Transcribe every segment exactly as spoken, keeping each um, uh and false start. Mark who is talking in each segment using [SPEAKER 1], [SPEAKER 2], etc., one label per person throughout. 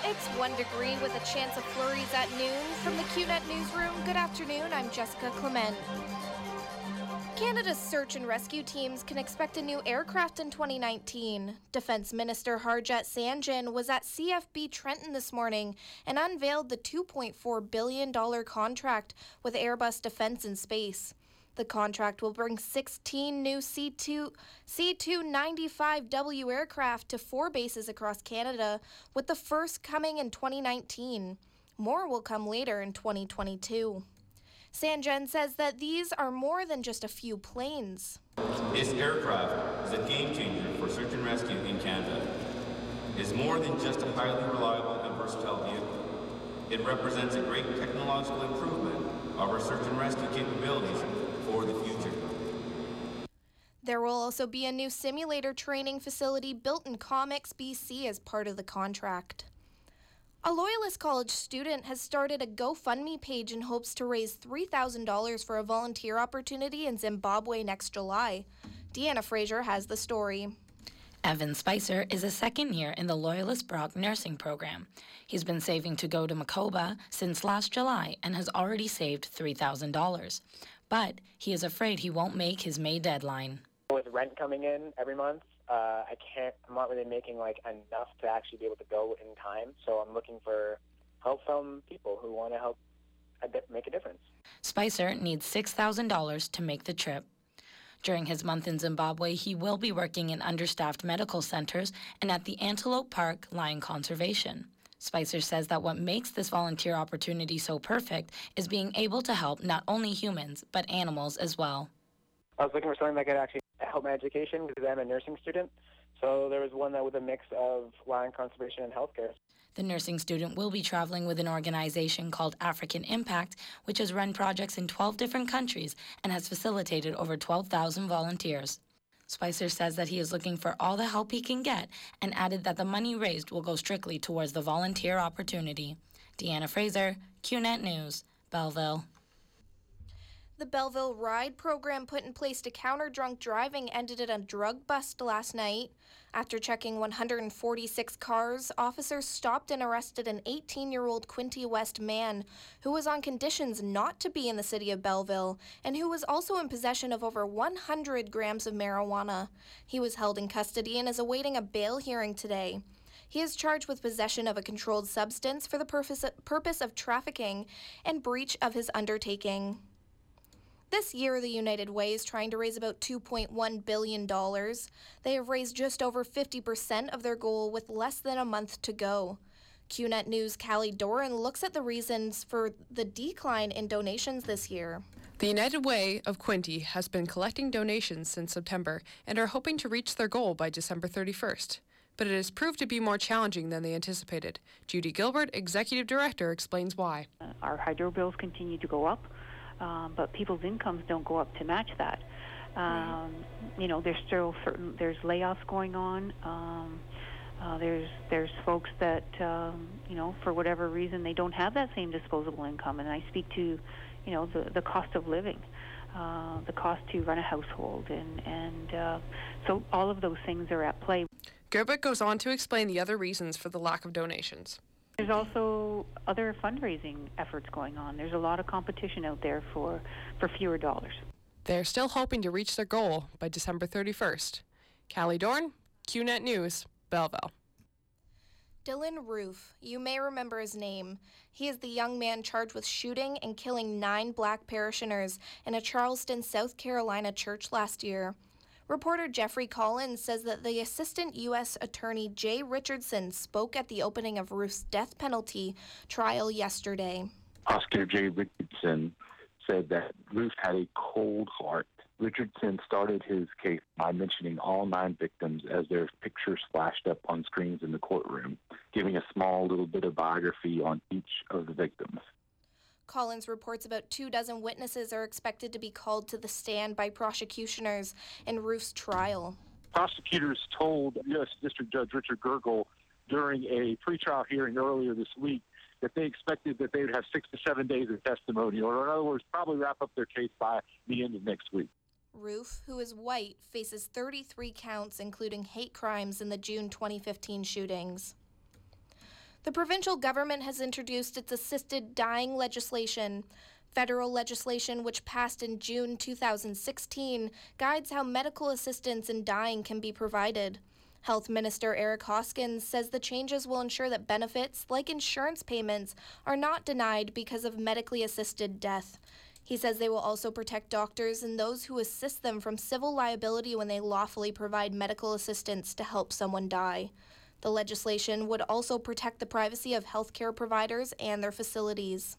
[SPEAKER 1] It's one degree with a chance of flurries at noon. From the Q net Newsroom, good afternoon, I'm Jessica Clement. Canada's search and rescue teams can expect a new aircraft in twenty nineteen. Defence Minister Harjit Sanjan was at C F B Trenton this morning and unveiled the two point four billion dollars contract with Airbus Defence and Space. The contract will bring sixteen new C two ninety-five W aircraft to four bases across Canada, with the first coming in twenty nineteen. More will come later in twenty twenty-two. Sanjan says that these are more than just a few planes.
[SPEAKER 2] This aircraft is a game changer for search and rescue in Canada. It is more than just a highly reliable and versatile vehicle. It represents a great technological improvement of our search and rescue capabilities for the future.
[SPEAKER 1] There will also be a new simulator training facility built in Comics, B C as part of the contract. A Loyalist College student has started a GoFundMe page in hopes to raise three thousand dollars for a volunteer opportunity in Zimbabwe next July. Deanna Fraser has the story.
[SPEAKER 3] Evan Spicer is a second year in the Loyalist Brock nursing program. He's been saving to go to Makoba since last July and has already saved three thousand dollars. But he is afraid he won't make his May deadline.
[SPEAKER 4] With rent coming in every month, uh, I can't, I'm not really making like enough to actually be able to go in time. So I'm looking for help from people who want to help make a difference.
[SPEAKER 3] Spicer needs six thousand dollars to make the trip. During his month in Zimbabwe, he will be working in understaffed medical centers and at the Antelope Park Lion Conservation. Spicer says that what makes this volunteer opportunity so perfect is being able to help not only humans, but animals as well.
[SPEAKER 4] I was looking for something that could actually help my education because I'm a nursing student. So there was one that was a mix of lion conservation and healthcare.
[SPEAKER 3] The nursing student will be traveling with an organization called African Impact, which has run projects in twelve different countries and has facilitated over twelve thousand volunteers. Spicer says that he is looking for all the help he can get and added that the money raised will go strictly towards the volunteer opportunity. Deanna Fraser, Q net News, Belleville.
[SPEAKER 1] The Belleville Ride program put in place to counter drunk driving ended in a drug bust last night. After checking one hundred forty-six cars, officers stopped and arrested an eighteen-year-old Quinte West man who was on conditions not to be in the city of Belleville and who was also in possession of over one hundred grams of marijuana. He was held in custody and is awaiting a bail hearing today. He is charged with possession of a controlled substance for the purpose purpose of trafficking and breach of his undertaking. This year, the United Way is trying to raise about two point one billion dollars. They have raised just over fifty percent of their goal with less than a month to go. Q net News' Callie Doran looks at the reasons for the decline in donations this year.
[SPEAKER 5] The United Way of Quinte has been collecting donations since September and are hoping to reach their goal by December thirty-first. But it has proved to be more challenging than they anticipated. Judy Gilbert, Executive Director, explains why.
[SPEAKER 6] Uh, our hydro bills continue to go up. Um, but people's incomes don't go up to match that. Um, you know, there's still certain, there's layoffs going on. Um, uh, there's there's folks that, um, you know, for whatever reason, they don't have that same disposable income. And I speak to, you know, the, the cost of living, uh, the cost to run a household. And, and uh, so all of those things are at play.
[SPEAKER 5] Gerbert goes on to explain the other reasons for the lack of donations.
[SPEAKER 6] There's also other fundraising efforts going on. There's a lot of competition out there for, for fewer dollars.
[SPEAKER 5] They're still hoping to reach their goal by December thirty-first. Callie Dorn, Q net News, Belleville.
[SPEAKER 1] Dylan Roof, you may remember his name. He is the young man charged with shooting and killing nine black parishioners in a Charleston, South Carolina church last year. Reporter Jeffrey Collins says that the Assistant U S Attorney Jay Richardson spoke at the opening of Roof's death penalty trial yesterday.
[SPEAKER 7] Prosecutor Jay Richardson said that Roof had a cold heart. Richardson started his case by mentioning all nine victims as their pictures flashed up on screens in the courtroom, giving a small little bit of biography on each of the victims.
[SPEAKER 1] Collins reports about two dozen witnesses are expected to be called to the stand by prosecutioners in Roof's trial.
[SPEAKER 8] Prosecutors told U S District Judge Richard Gergel during a pretrial hearing earlier this week that they expected that they would have six to seven days of testimony, or in other words, probably wrap up their case by the end of next week.
[SPEAKER 1] Roof, who is white, faces thirty-three counts, including hate crimes in the June twenty fifteen shootings. The provincial government has introduced its assisted dying legislation. Federal legislation, which passed in June two thousand sixteen, guides how medical assistance in dying can be provided. Health Minister Eric Hoskins says the changes will ensure that benefits, like insurance payments, are not denied because of medically assisted death. He says they will also protect doctors and those who assist them from civil liability when they lawfully provide medical assistance to help someone die. The legislation would also protect the privacy of healthcare providers and their facilities.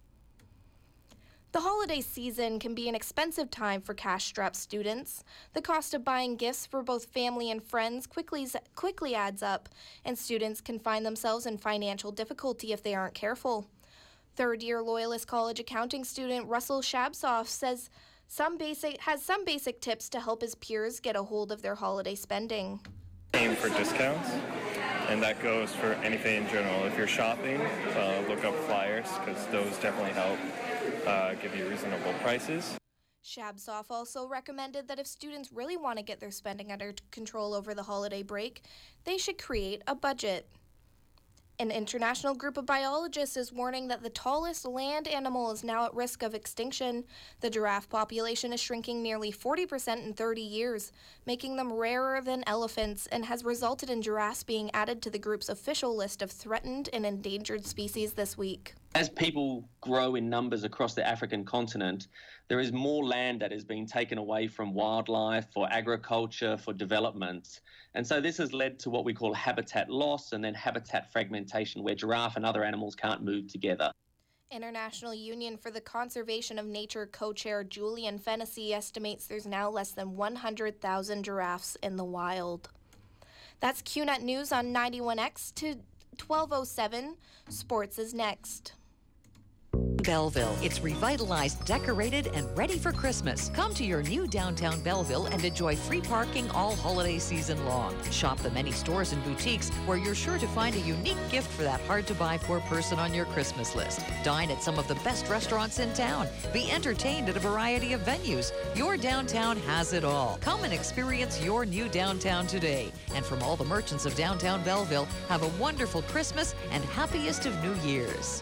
[SPEAKER 1] The holiday season can be an expensive time for cash-strapped students. The cost of buying gifts for both family and friends quickly, quickly adds up, and students can find themselves in financial difficulty if they aren't careful. Third-year Loyalist College accounting student Russell Shabsoff says some basic has some basic tips to help his peers get a hold of their holiday spending.
[SPEAKER 9] Aim for discounts, and that goes for anything in general. If you're shopping, uh, look up flyers, because those definitely help uh, give you reasonable prices.
[SPEAKER 1] Shabsoff also recommended that if students really want to get their spending under control over the holiday break, they should create a budget. An international group of biologists is warning that the tallest land animal is now at risk of extinction. The giraffe population is shrinking nearly forty percent in thirty years, making them rarer than elephants, and has resulted in giraffes being added to the group's official list of threatened and endangered species this week.
[SPEAKER 10] As people grow in numbers across the African continent, there is more land that is being taken away from wildlife, for agriculture, for development. And so this has led to what we call habitat loss and then habitat fragmentation, where giraffe and other animals can't move together.
[SPEAKER 1] International Union for the Conservation of Nature co-chair Julian Fennessy estimates there's now less than one hundred thousand giraffes in the wild. That's Q Net News on ninety-one X to twelve oh seven. Sports is next.
[SPEAKER 11] Belleville. It's revitalized, decorated, and ready for Christmas. Come to your new downtown Belleville and enjoy free parking all holiday season long. Shop the many stores and boutiques where you're sure to find a unique gift for that hard-to-buy-for person on your Christmas list. Dine at some of the best restaurants in town. Be entertained at a variety of venues. Your downtown has it all. Come and experience your new downtown today. And from all the merchants of downtown Belleville, have a wonderful Christmas and happiest of New Year's.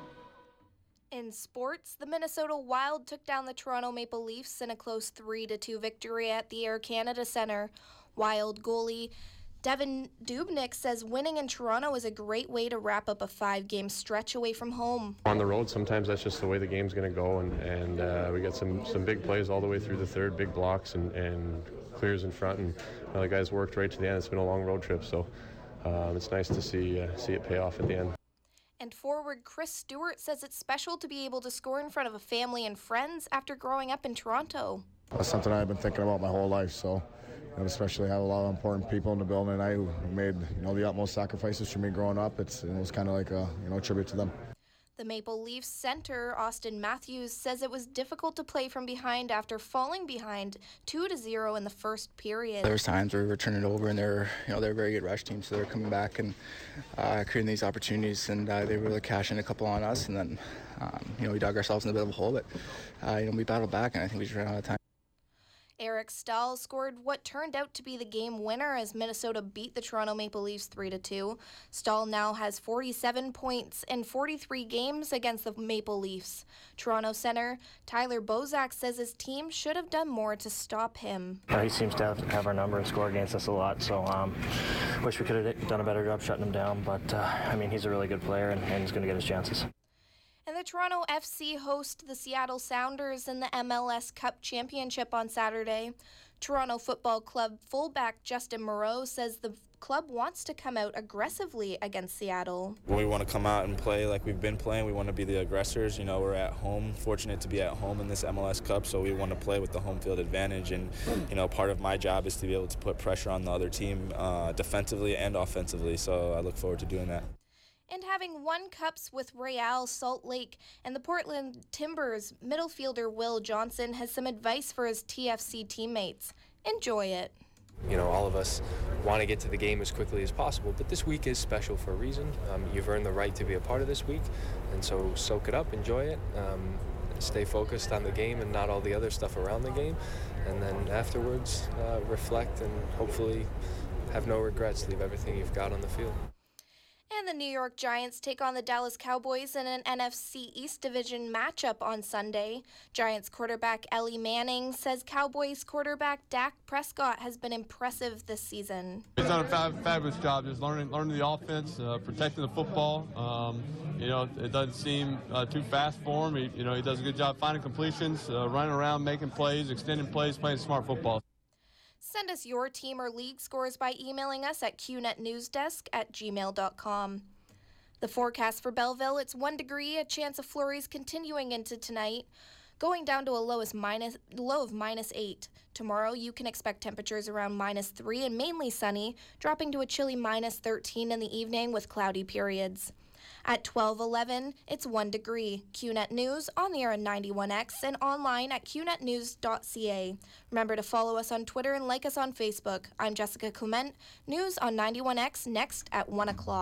[SPEAKER 1] In sports, the Minnesota Wild took down the Toronto Maple Leafs in a close three to two victory at the Air Canada Centre. Wild goalie Devin Dubnyk says winning in Toronto is a great way to wrap up a five-game stretch away from home.
[SPEAKER 12] On the road, sometimes that's just the way the game's going to go, and, and uh, we got some, some big plays all the way through the third, big blocks and, and clears in front, and you know, the guys worked right to the end. It's been a long road trip, so um, it's nice to see uh, see it pay off at the end.
[SPEAKER 1] And forward Chris Stewart says it's special to be able to score in front of a family and friends after growing up in Toronto.
[SPEAKER 13] That's something I've been thinking about my whole life, so and especially have a lot of important people in the building and I who made you know the utmost sacrifices for me growing up. It's it was kind of like a you know tribute to them.
[SPEAKER 1] The Maple Leafs center, Austin Matthews, says it was difficult to play from behind after falling behind two to zero in the first period.
[SPEAKER 14] There was times where we were turning it over, and they're, you know, they're a very good rush team, so they're coming back and uh, creating these opportunities, and uh, they were really cashing a couple on us, and then, um, you know, we dug ourselves in a bit of a hole, but, uh, you know, we battled back, and I think we just ran out of time.
[SPEAKER 1] Eric Stahl scored what turned out to be the game winner as Minnesota beat the Toronto Maple Leafs three to two. Stahl now has forty-seven points in forty-three games against the Maple Leafs. Toronto center Tyler Bozak says his team should have done more to stop him.
[SPEAKER 15] Uh, he seems to have, have our number and score against us a lot, so um, wish we could have done a better job shutting him down, but uh, I mean, he's a really good player and, and he's going to get his chances.
[SPEAKER 1] And the Toronto F C host the Seattle Sounders in the M L S Cup Championship on Saturday. Toronto Football Club fullback Justin Moreau says the club wants to come out aggressively against Seattle.
[SPEAKER 16] We want to come out and play like we've been playing. We want to be the aggressors. You know, we're at home, fortunate to be at home in this M L S Cup, so we want to play with the home field advantage. And, you know, part of my job is to be able to put pressure on the other team uh, defensively and offensively, so I look forward to doing that.
[SPEAKER 1] And having won cups with Real Salt Lake and the Portland Timbers, middle fielder Will Johnson has some advice for his T F C teammates. Enjoy it.
[SPEAKER 17] You know, all of us want to get to the game as quickly as possible, but this week is special for a reason. Um, you've earned the right to be a part of this week, and so soak it up, enjoy it, um, stay focused on the game and not all the other stuff around the game, and then afterwards uh, reflect and hopefully have no regrets, leave everything you've got on the field.
[SPEAKER 1] And the New York Giants take on the Dallas Cowboys in an N F C East Division matchup on Sunday. Giants quarterback Eli Manning says Cowboys quarterback Dak Prescott has been impressive this season.
[SPEAKER 18] He's done a fab- fabulous job just learning learning the offense, uh, protecting the football. Um, you know, it doesn't seem uh, too fast for him. He, you know, he does a good job finding completions, uh, running around, making plays, extending plays, playing smart football.
[SPEAKER 1] Send us your team or league scores by emailing us at q net newsdesk at gmail dot com. The forecast for Belleville, it's one degree, a chance of flurries continuing into tonight, going down to a low, as minus, low of minus eight. Tomorrow, you can expect temperatures around minus three and mainly sunny, dropping to a chilly minus thirteen in the evening with cloudy periods. At twelve eleven, it's one degree. Q net News on the air at ninety-one X and online at q net news dot c a. Remember to follow us on Twitter and like us on Facebook. I'm Jessica Clement. News on ninety-one X next at one o'clock.